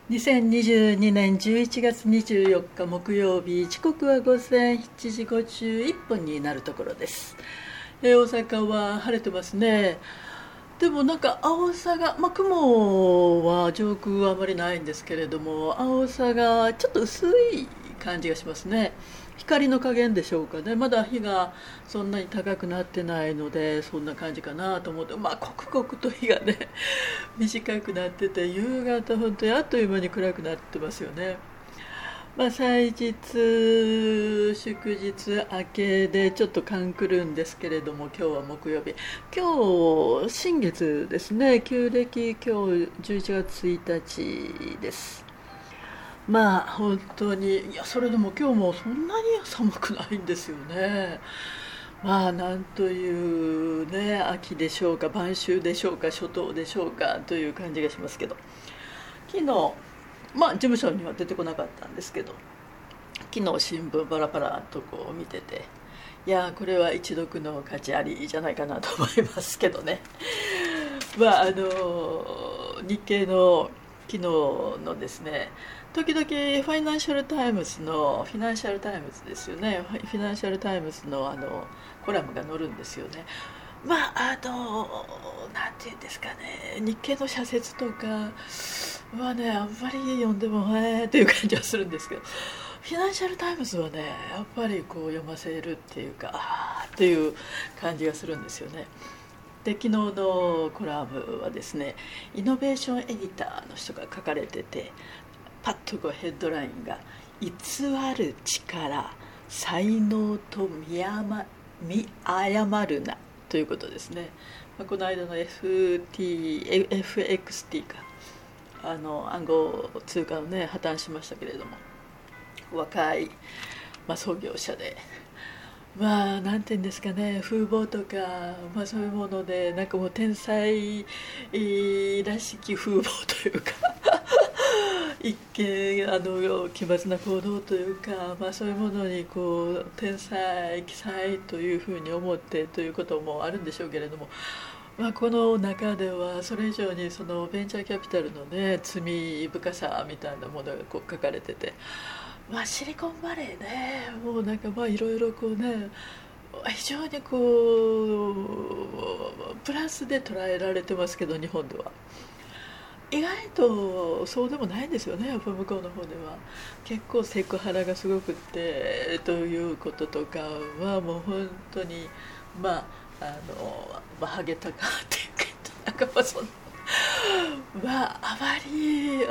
2022年11月24日木曜日、時刻は午前7時51分になるところです。大阪は晴れてますね。でもなんか青さが、雲は上空はあまりないんですけれども、青さがちょっと薄い感じがしますね。光の加減でしょうかね。まだ日がそんなに高くなってないので、そんな感じかなと思って、刻々と日がね短くなってて、夕方本当にあっという間に暗くなってますよね。祭日祝日明けでちょっと勘くるんですけれども、今日は木曜日、今日新月ですね。旧暦今日11月1日です。本当に、いや、それでも今日もそんなに寒くないんですよね。なんというね、秋でしょうか、晩秋でしょうか、初冬でしょうかという感じがしますけど、昨日、事務所には出てこなかったんですけど、昨日新聞バラバラとこう見てて、いやこれは一読の価値ありじゃないかなと思いますけどね。日経の昨日のですね、時々ファイナンシャルタイムズのフィナンシャルタイムズですよね、フィナンシャルタイムズのコラムが載るんですよね。なんていうんですかね、日経の社説とかはね、あんまり読んでもっていう感じはするんですけど、フィナンシャルタイムズはね、やっぱりこう読ませるっていうか、っていう感じがするんですよね。で、昨日のコラムはですね、イノベーションエディターの人が書かれてて、パッとこうヘッドラインが「偽る力、才能と見誤るな」ということですね。この間の FXT か、暗号通貨のね、破綻しましたけれども、若い、創業者で、なんていうんですかね、風貌とか、そういうもので、なんかもう天才らしき風貌というか一見奇抜な行動というか、そういうものにこう天才奇才というふうに思ってということもあるんでしょうけれども、この中ではそれ以上にそのベンチャーキャピタルのね、罪深さみたいなものがこう書かれてて、シリコンバレーね、もうなんかいろいろこうね、非常にこうプラスで捉えられてますけど、日本では意外とそうでもないんですよね。やっぱ向こうの方では結構セクハラがすごくってということとかは、もう本当にハゲタカっていうか、なんかそのあまり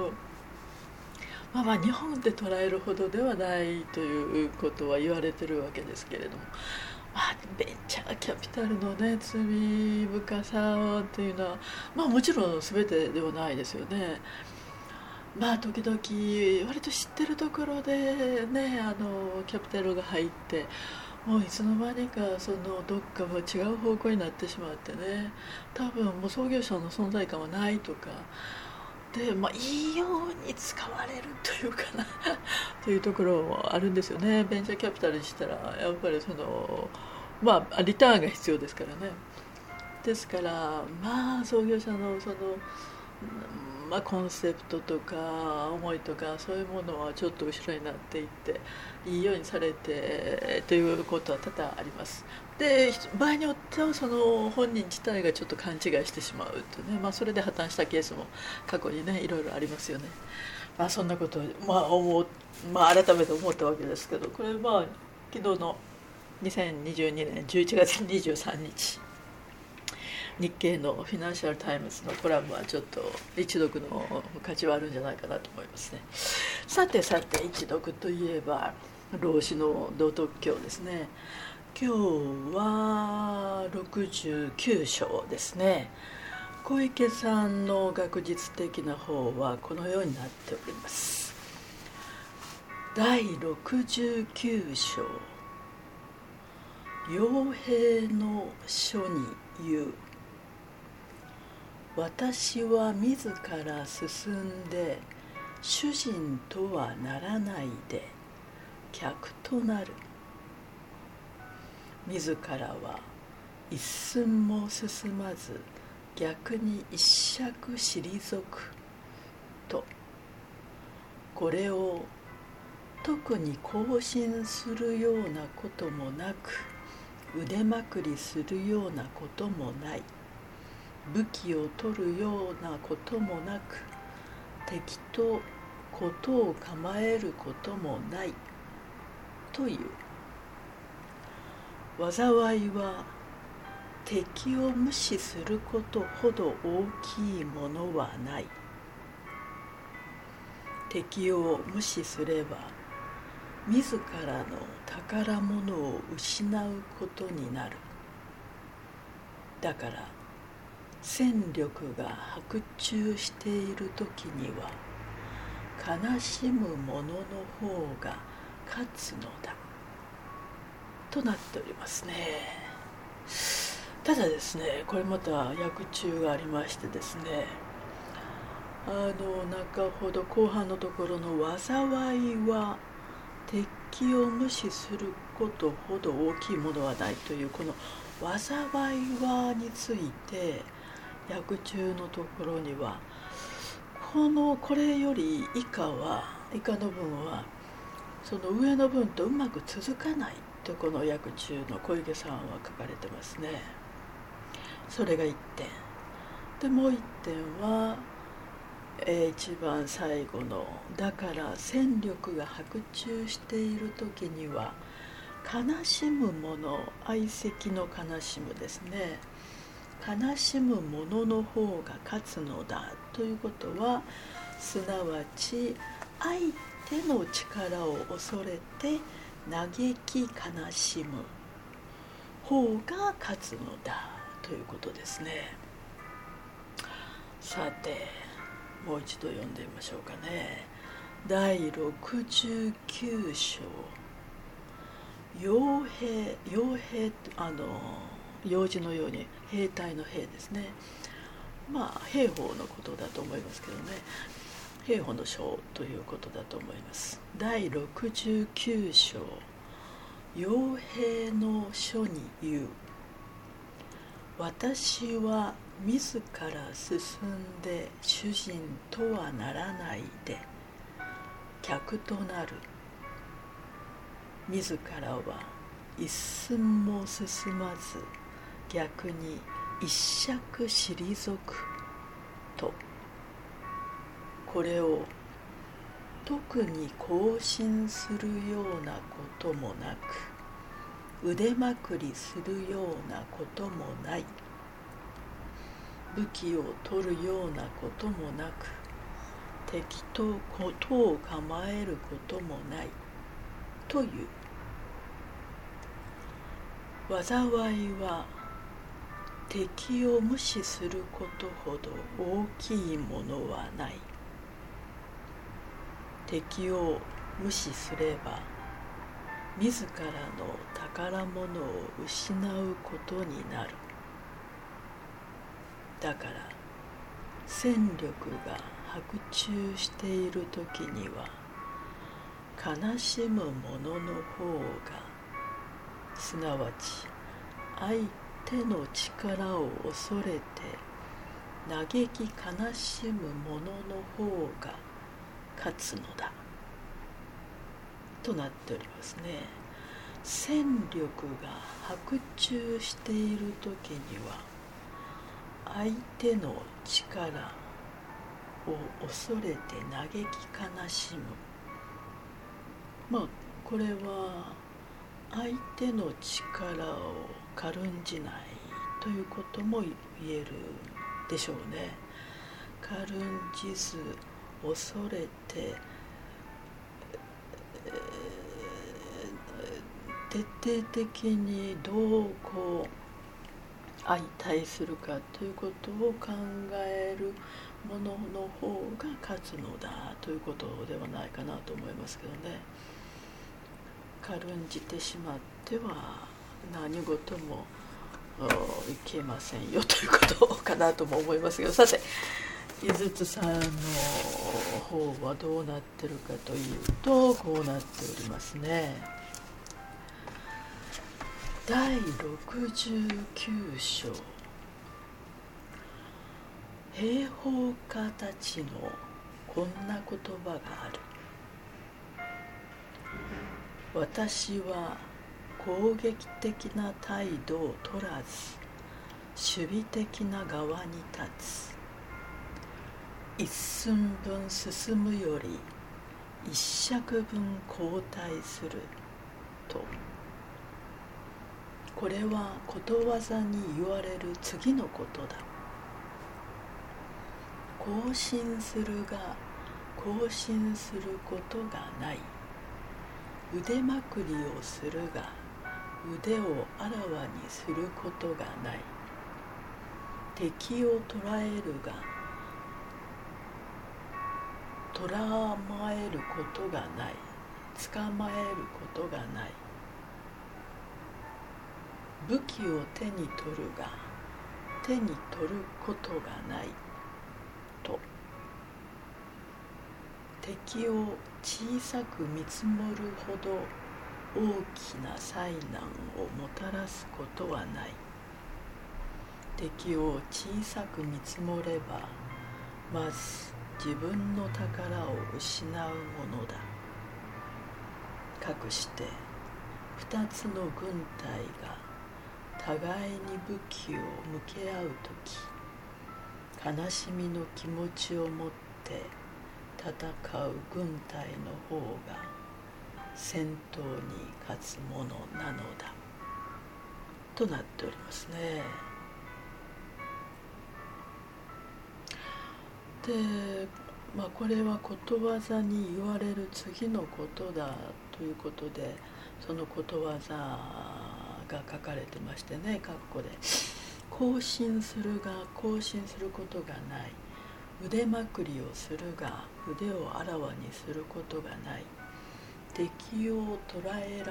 日本で捉えるほどではないということは言われてるわけですけれども、ベンチャーキャピタルのね、罪深さっていうのは、もちろん全てではないですよね。時々割と知ってるところでね、キャピタルが入って、もういつの間にかそのどっかも違う方向になってしまってね、多分もう創業者の存在感はないとかで、いいように使われるというかなというところもあるんですよね。ベンチャーキャピタルにしたらやっぱりそのリターンが必要ですからね。ですから創業者のそのコンセプトとか思いとか、そういうものはちょっと後ろになっていって、いいようにされてということは多々あります。で、場合によってはその本人自体がちょっと勘違いしてしまうとね、それで破綻したケースも過去にね、いろいろありますよね。そんなことを、改めて思ったわけですけど、これ昨日の2022年11月23日日経のフィナンシャルタイムズのコラムはちょっと一読の価値はあるんじゃないかなと思いますね。さて一読といえば老子の道徳経ですね。今日は69章ですね。小池さんの学術的な方はこのようになっております。第69章、陽平の書に言う。私は自ら進んで主人とはならないで客となる。自らは一寸も進まず逆に一尺退くとこれを特に更新するようなこともなく、腕まくりするようなこともない、武器を取るようなこともなく、敵と事を構えることもないという。災いは敵を無視することほど大きいものはない。敵を無視すれば自らの宝物を失うことになる。だから戦力が伯仲している時には悲しむ者の方が勝つのだとなっておりますね。ただですね、これまた訳中がありましてですね、中ほど後半のところの災いは敵を無視することほど大きいものはないという、この災いはについて訳中のところにはこれより以下の文はその上の文とうまく続かないと、この訳中の小池さんは書かれてますね。それが1点で、もう1点は、一番最後のだから戦力が伯仲している時には悲しむ者、哀戚の悲しむですね、悲しむ者の方が勝つのだということは、すなわち相手の力を恐れて嘆き悲しむ方が勝つのだということですね。さてもう一度読んでみましょうかね。第69章、傭兵、用事のように兵隊の兵ですね。兵法のことだと思いますけどね、兵法の章ということだと思います。第69章、傭兵の書に言う。私は自ら進んで主人とはならないで客となる。自らは一寸も進まず逆に一尺退くと、これを特に更新するようなこともなく、腕まくりするようなこともない、武器を取るようなこともなく、敵と事を構えることもないという。災いは敵を無視することほど大きいものはない。敵を無視すれば自らの宝物を失うことになる。だから戦力が伯仲している時には悲しむ者の方が、すなわち相手の力を恐れて嘆き悲しむ者の方が勝つのだとなっておりますね。戦力が伯仲している時には相手の力を恐れて嘆き悲しむ。これは相手の力を軽んじないということも言えるでしょうね。軽んじず恐れて、徹底的にどう相対するかということを考えるものの方が勝つのだということではないかなと思いますけどね。軽んじてしまっては何事もいけませんよということかなとも思いますけど、さて井筒さんの方はどうなってるかというと、こうなっておりますね。第69章、兵法家たちのこんな言葉がある。 私は攻撃的な態度を取らず守備的な側に立つ。一寸分進むより一尺分後退すると。これはことわざに言われる次のことだ。行進するが行進することがない。腕まくりをするが腕をあらわにすることがない。敵を捕らえるが捕らまえることがない。捕まえることがない。武器を手に取るが手に取ることがないと。敵を小さく見積もるほど大きな災難をもたらすことはない。敵を小さく見積もればまず自分の宝を失うものだ。かくして二つの軍隊が互いに武器を向け合うとき、悲しみの気持ちを持って戦う軍隊の方が戦闘に勝つものなのだとなっておりますね。で、これはことわざに言われる次のことだということで、そのことわざが書かれてましてね、括弧で行進するが行進することがない。腕まくりをするが腕をあらわにすることがない。敵を捕らえ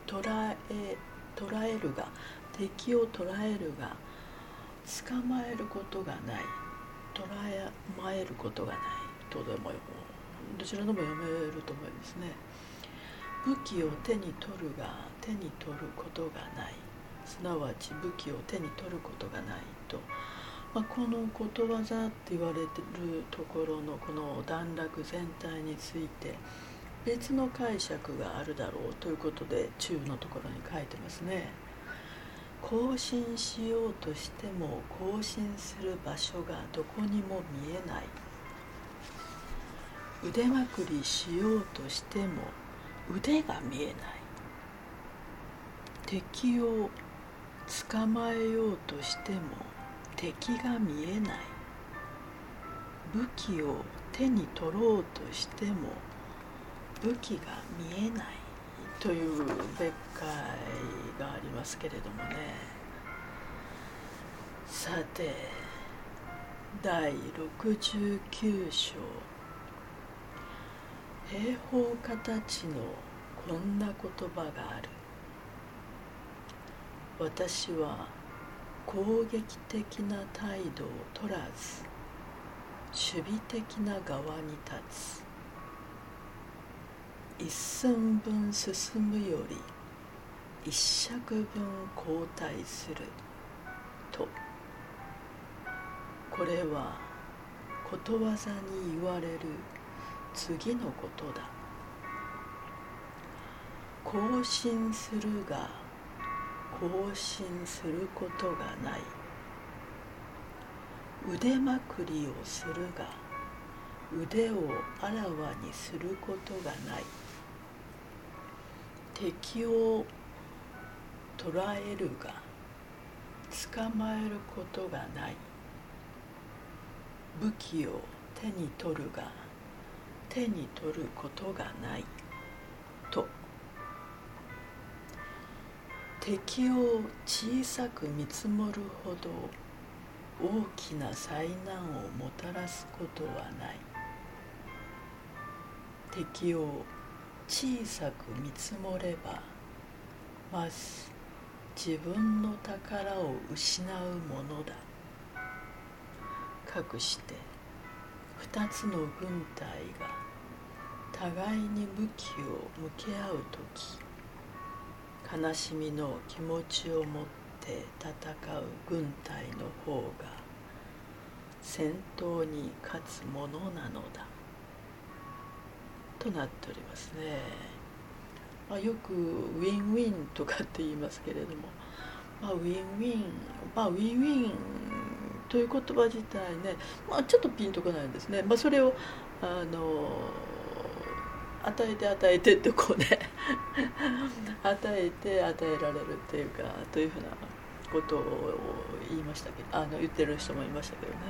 るが敵を捕らえるが捕まえることがない。捕らまえることがないとでもどちらでも読めると思いますね。武器を手に取るが手に取ることがない。すなわち武器を手に取ることがないと、このことわざって言われているところのこの段落全体について別の解釈があるだろうということで中のところに書いてますね。行進しようとしても行進する場所がどこにも見えない。腕まくりしようとしても腕が見えない。敵を捕まえようとしても敵が見えない。武器を手に取ろうとしても武器が見えないという別解がありますけれどもね。さて、第69章、兵法家たちのこんな言葉がある。私は攻撃的な態度を取らず守備的な側に立つ。一寸分進むより一尺分後退すると。これはことわざに言われる次のことだ。行進するが行進することがない。腕まくりをするが腕をあらわにすることがない。敵を捕らえるが捕まえることがない。武器を手に取るが手に取ることがないと。敵を小さく見積もるほど大きな災難をもたらすことはない。敵を小さく見積もればまず自分の宝を失うものだ。かくして二つの軍隊が互いに武器を向け合うとき、悲しみの気持ちを持って戦う軍隊の方が戦闘に勝つものなのだとなっておりますね。 よくウィンウィンとかって言いますけれども、ウィンウィン、ウィンウィンという言葉自体ね、ちょっとピンとこないんですね。それを与えて与えてってこうね与えて与えられるっていうかというふうなことを言いましたけど、言ってる人もいましたけどね。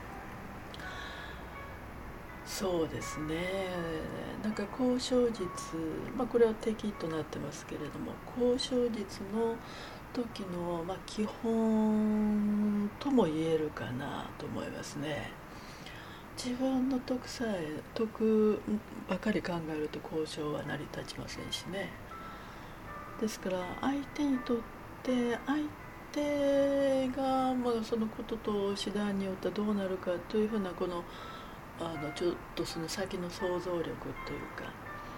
そうですね。なんか交渉術、これは敵となってますけれども、交渉術の時の、基本とも言えるかなと思いますね。自分の得ばかり考えると交渉は成り立ちませんしね。ですから相手にとって相手が、そのことと手段によってどうなるかというふうなちょっとその先の想像力というか、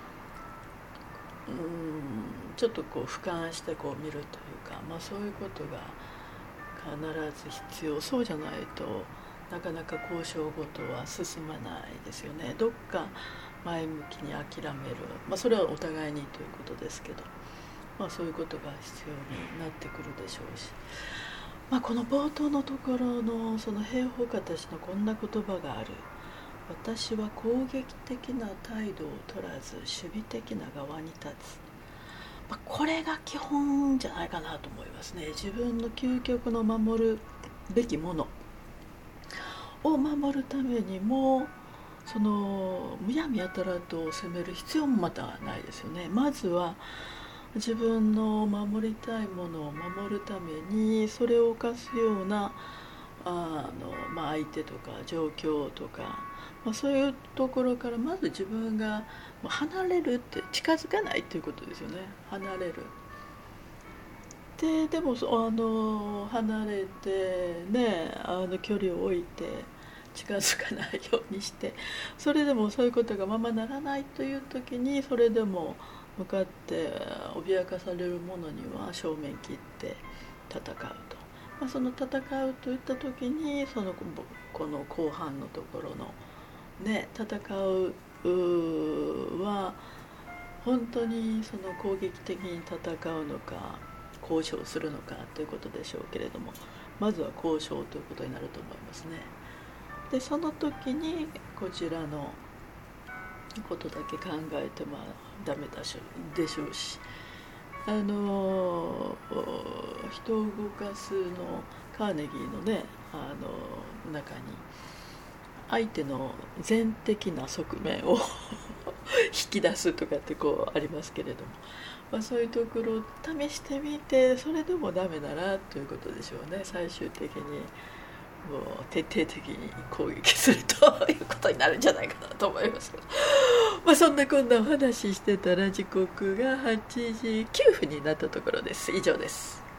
ちょっとこう俯瞰してこう見るというか、そういうことが必ず必要。そうじゃないとなかなか交渉ごとは進まないですよね。どっか前向きに諦める、それはお互いにということですけど、そういうことが必要になってくるでしょうし、この冒頭のところのその兵法家たちのこんな言葉がある。私は攻撃的な態度を取らず守備的な側に立つ。これが基本じゃないかなと思いますね。自分の究極の守るべきものを守るためにも、そのむやみやたらと攻める必要もまたないですよね。まずは自分の守りたいものを守るためにそれを犯すような相手とか状況とか、そういうところからまず自分が離れるって、近づかないということですよね。離れるでも離れてね、距離を置いて近づかないようにして、それでもそういうことがならないという時に、それでも向かって脅かされるものには正面切って戦うと、その戦うといった時にこの後半のところのね、戦うは本当にその攻撃的に戦うのか交渉するのかということでしょうけれども、まずは交渉ということになると思いますね。でその時にこちらのことだけ考えてダメでしょうし、人を動かすのカーネギーのね中に相手の全的な側面を引き出すとかってありますけれども、そういうところを試してみて、それでもダメならということでしょうね。最終的にもう徹底的に攻撃するということになるんじゃないかなと思いますけど、そんなこんなお話ししてたら時刻が8時9分になったところです。以上です。